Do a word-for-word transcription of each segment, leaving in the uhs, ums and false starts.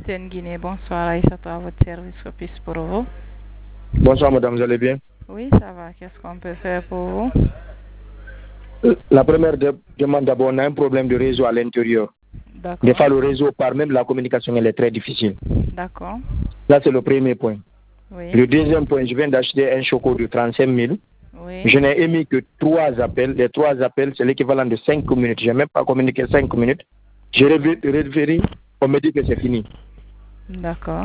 Capitaine Guinée, bonsoir, Aïssatou, à votre service, Office pour vous. Bonsoir madame, vous allez bien? Oui, ça va, qu'est-ce qu'on peut faire pour vous? La première de, demande d'abord, on a un problème de réseau à l'intérieur. D'accord. Des fois le réseau part, même la communication elle est très difficile. D'accord. Là c'est le premier point. Oui. Le deuxième point, je viens d'acheter un choco de trente-cinq mille. Oui. Je n'ai émis que trois appels. Les trois appels, c'est l'équivalent de cinq minutes. Je n'ai même pas communiqué cinq minutes. Je référis, on me dit que c'est fini. D'accord.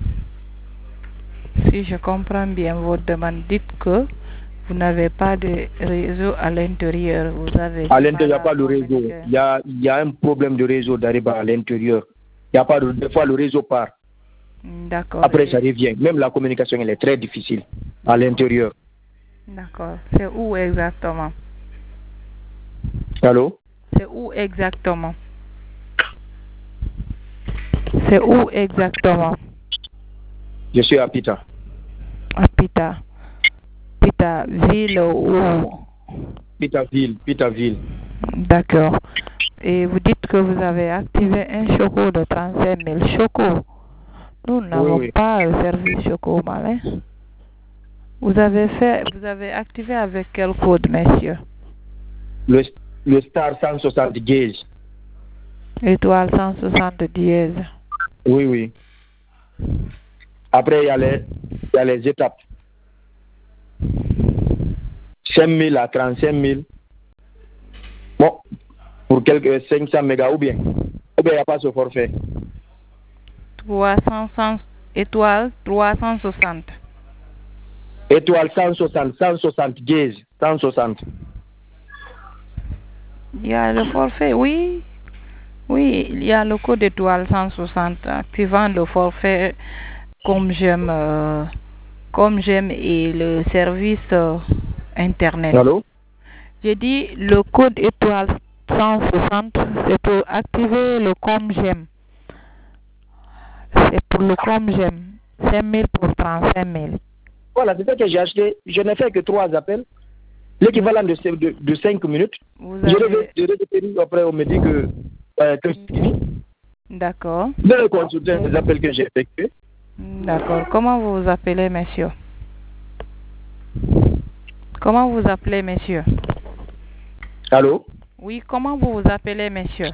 Si je comprends bien votre demande, dites que vous n'avez pas de réseau à l'intérieur. Vous avez à l'intérieur, il n'y a pas de réseau. Il y a, il y a un problème de réseau d'arriver à l'intérieur. Il y a pas de, des fois, le réseau part. D'accord. Après, ça revient. Même la communication, elle est très difficile à l'intérieur. D'accord. C'est où exactement? Allô? C'est où exactement? C'est où exactement? Je suis à Pita. À Pita. Pita ville ou? Pita ville, Pita ville. D'accord. Et vous dites que vous avez activé un choco de trente-cinq mille. Choco. Nous n'avons oui, oui. pas un service choco malin. Vous avez fait, vous avez activé avec quel code, monsieur? Le, le star cent soixante dièse. Étoile cent soixante dièse. Oui, oui. Après, il y a les, il y a les étapes. cinq mille à trente-cinq mille. Bon, pour quelques cinq cents mégas ou bien. Ou bien, il n'y a pas ce forfait. trois cents, étoile trois cent soixante. Étoile cent soixante, cent soixante dièse, cent soixante. Il y a le forfait, oui. Oui, il y a le code étoile cent soixante activant le forfait comme j'aime, euh, comme j'aime et le service euh, internet. Allô? J'ai dit le code étoile cent soixante, c'est pour activer le comme j'aime. C'est pour le comme j'aime. cinq mille pour trente-cinq mille. Voilà, c'est ça que j'ai acheté. Je n'ai fait que trois appels. L'équivalent de, de, de cinq minutes. Vous Je avez... réfléchis, après on me dit que, euh, que c'est fini. D'accord. Je vais consulter les appels que j'ai effectués. D'accord. Comment vous vous appelez, monsieur? Comment vous appelez, monsieur? Allô? Oui, comment vous vous appelez, monsieur?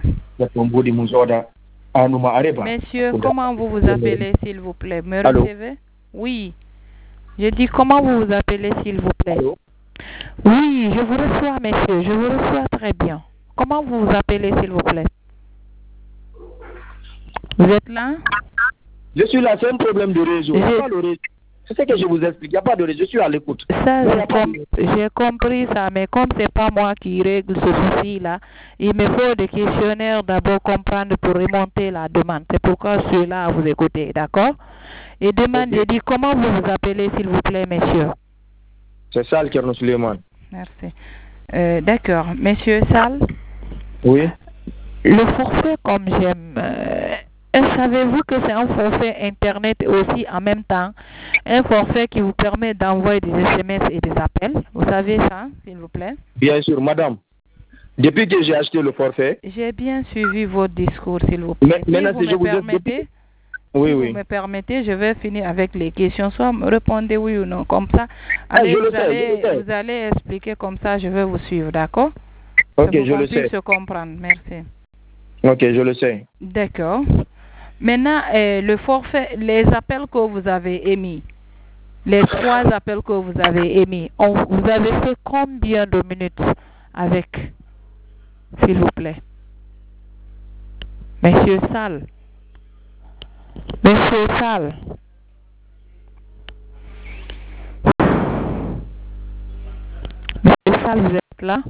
Monsieur, comment vous vous appelez, s'il vous plaît? Me recevez? Oui. Je dis, comment vous vous appelez, s'il vous plaît? Allô? Oui, je vous reçois, monsieur. Je vous reçois très bien. Comment vous vous appelez, s'il vous plaît? Vous êtes là? Je suis là, c'est un problème de réseau. Il n'y a pas de réseau. C'est ce que je vous explique. Il n'y a pas de réseau. Je suis à l'écoute. Ça, j'ai com compris ça, mais comme c'est pas moi qui règle ce souci-là, il me faut des questionnaires d'abord comprendre pour remonter la demande. C'est pourquoi je suis là à vous écouter, d'accord? Et demande, okay. Je dis, comment vous vous appelez, s'il vous plaît, monsieur? C'est Sal Kerno Suleiman. Merci. Euh, d'accord. Monsieur Sal? Oui. Le forfait, comme j'aime... Euh, savez-vous que c'est un forfait Internet aussi en même temps? Un forfait qui vous permet d'envoyer des S M S et des appels. Vous savez ça, s'il vous plaît? Bien sûr, madame. Depuis que j'ai acheté le forfait... J'ai bien suivi votre discours, s'il vous plaît. Mais, si maintenant, vous si me je permettez, vous oui, si oui. vous me permettez, je vais finir avec les questions. Soit me répondez oui ou non. Comme ça, allez, ah, vous, sais, allez, vous allez expliquer comme ça, je vais vous suivre, d'accord? Ok, je le sais. Se comprendre. Merci. Ok, je le sais. D'accord. Maintenant, euh, le forfait, les appels que vous avez émis, les trois appels que vous avez émis, on, vous avez fait combien de minutes avec, s'il vous plaît? Monsieur Sal. Monsieur Sal. Monsieur Sal, vous êtes là?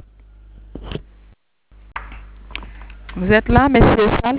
Vous êtes là, Monsieur Sal?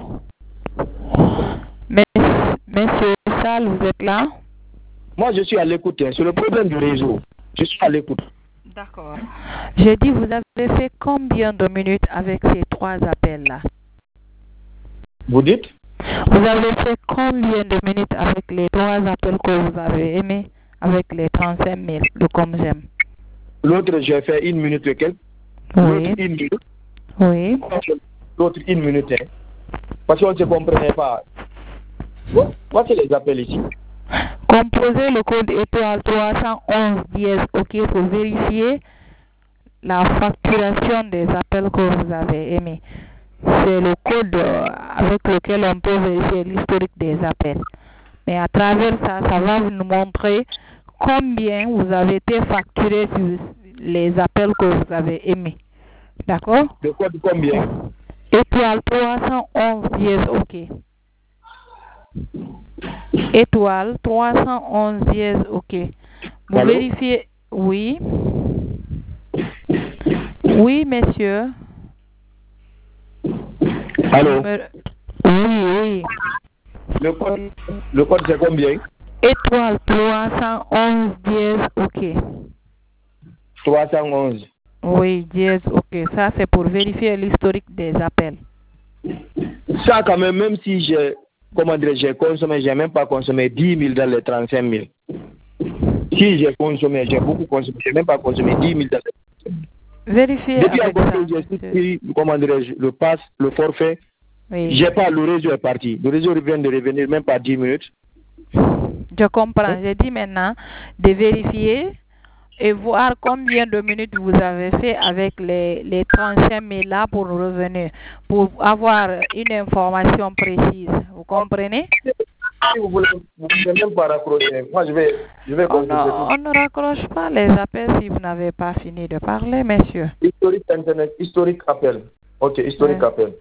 Monsieur Sal, vous êtes là? Moi, je suis à l'écoute. Hein. C'est le problème du réseau. Je suis à l'écoute. D'accord. J'ai dit, vous avez fait combien de minutes avec ces trois appels-là? Vous dites? Vous avez fait combien de minutes avec les trois appels que vous avez aimés avec les trente-cinq mille de comme j'aime? L'autre, j'ai fait une minute et quelques. Oui. L'autre, une minute. Oui. L'autre, une minute. Hein. Parce qu'on ne se comprenait pas. Voici les appels ici. Composez le code étoile trois cent onze dièse OK pour vérifier la facturation des appels que vous avez émis. C'est le code avec lequel on peut vérifier l'historique des appels. Mais à travers ça, ça va nous montrer combien vous avez été facturé sur les appels que vous avez émis. D'accord? Le code combien? Étoile trois cent onze dièse OK. Étoile trois cent onze dièse OK. Vous Allô? vérifiez. Oui. Oui, monsieur. Allô? Oui, oui. Le code, le code c'est combien? Étoile trois cent onze dièse OK. trois cent onze. Oui, dièse OK. Ça, c'est pour vérifier l'historique des appels. Ça, quand même, même si j'ai, comment dire, j'ai consommé, j'ai même pas consommé dix mille dans les trente-cinq mille. Si j'ai consommé, j'ai beaucoup consommé, j'ai même pas consommé dix mille dans les trente-cinq mille. Vérifiez Depuis avec encore ça, que j'ai monsieur. souscrit, comment dirais-je, le pass, le forfait, Oui. j'ai pas, le réseau est parti. Le réseau vient de revenir, même pas dix minutes. Je comprends. J'ai dit maintenant de vérifier et voir combien de minutes vous avez fait avec les, les trente-cinq mille là pour revenir, pour avoir une information précise. Vous comprenez? Si vous voulez, vous pouvez même pas raccrocher. Moi, je vais, je vais On ne, consulter tout. on ne raccroche pas les appels si vous n'avez pas fini de parler, monsieur. Historique Internet, historique appel. Ok, historique Ouais. appel.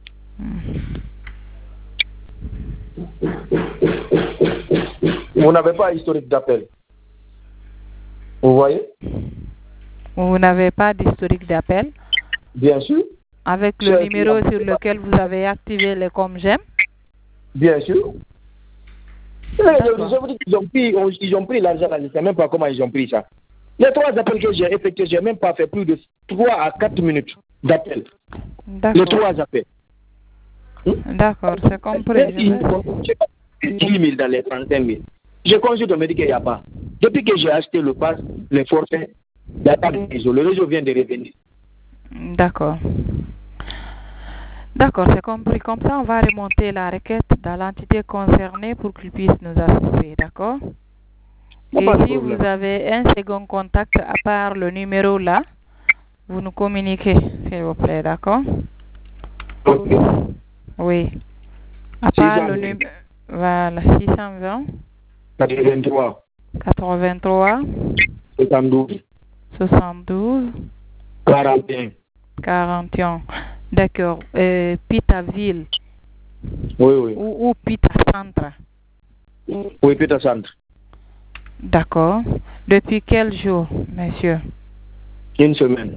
Vous n'avez pas historique d'appel. Vous voyez? Vous n'avez pas d'historique d'appel Bien sûr. avec le C'est- numéro sur lequel vous avez activé le comme j'aime? Bien sûr. Je D'accord. vous dis qu'ils ont pris, ils ont pris l'argent là, je ne sais même pas comment ils ont pris ça. Les trois appels que j'ai effectués, je n'ai même pas fait plus de trois à quatre minutes d'appel. Les D'accord. trois appels. D'accord, c'est compris. Je Ils vais- ont dix mille dans les trente-cinq mille. Je consulte, on me dit qu'il n'y a pas. Depuis que j'ai acheté le pass, les forfaits, il n'y a pas de réseau. Le réseau vient de revenir. D'accord. D'accord, c'est compris. Comme ça, on va remonter la requête dans l'entité concernée pour qu'il puisse nous assister. D'accord? Il n'y Et a pas de si vous problème. avez un second contact à part le numéro là, vous nous communiquez, s'il vous plaît. D'accord? Ok. Oui. À part le numéro. Voilà, six cent vingt, quatre-vingt-trois, quatre-vingt-trois, soixante-douze, soixante-douze, quarante et un. quarante et un. D'accord. Euh, Pitaville Oui, oui. ou, ou Pita Centre. Oui, Peter Centre. D'accord. Depuis quel jour, monsieur? Une semaine.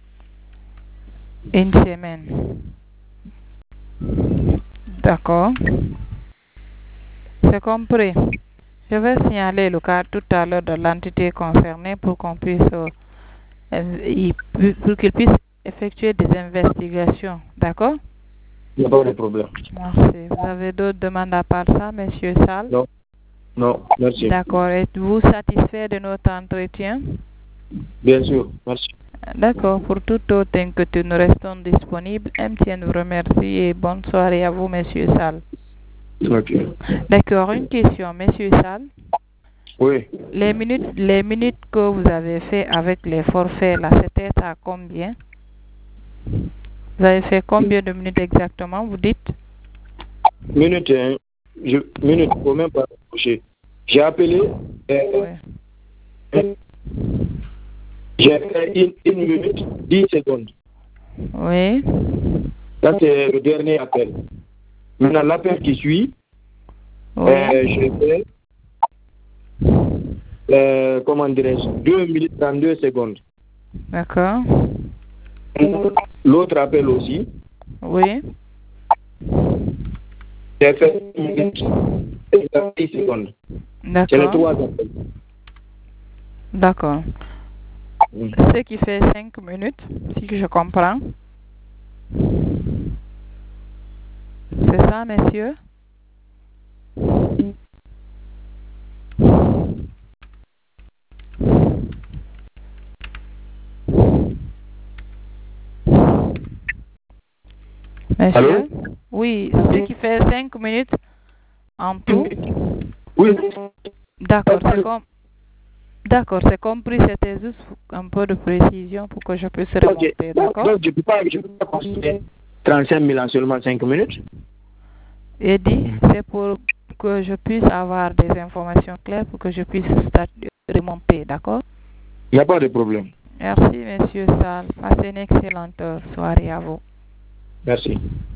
Une semaine. D'accord. C'est compris. Je vais signaler le cas tout à l'heure de l'entité concernée pour qu'on puisse, euh, y- pour qu'il puisse effectuer des investigations. D'accord? Il n'y a pas de problème. Merci. Vous avez d'autres demandes à part ça, monsieur Sall? Non. Non, merci. D'accord. Êtes-vous satisfait de notre entretien? Bien sûr, merci. D'accord. Pour toute autre inquiétude, nous restons disponibles. M T N vous remercie et bonne soirée à vous, monsieur Sall. Ok. D'accord. Une question, monsieur Sall. Oui. Les minutes, les minutes que vous avez fait avec les forfaits, là, c'était à combien? Vous avez fait combien de minutes exactement, vous dites? Minute, hein. Je, minute, il ne faut même pas approcher. J'ai appelé. Euh, Oui. J'ai fait une, une minute, dix secondes. Oui. Ça, c'est le dernier appel. Maintenant, l'appel qui suit, Oui. euh, j'ai fait, euh, comment dirais-je, deux minutes trente-deux secondes. D'accord. L'autre appel aussi, Oui. j'ai fait une minute et dix secondes. C'est les D'accord. trois appels. D'accord. Mm. Ce qui fait cinq minutes, si je comprends. C'est ça, monsieur? Monsieur? Allô? Oui, ce qui fait cinq minutes en tout? Oui. D'accord, c'est com... D'accord, c'est compris, c'était juste un peu de précision pour que je puisse remonter, okay. d'accord? Donc, je ne peux pas, je peux pas construire trente-cinq mille en seulement cinq minutes. Et dit, c'est pour que je puisse avoir des informations claires pour que je puisse remonter, d'accord? Il n'y a pas de problème. Merci, monsieur Sall. Passez une excellente soirée à vous. Merci.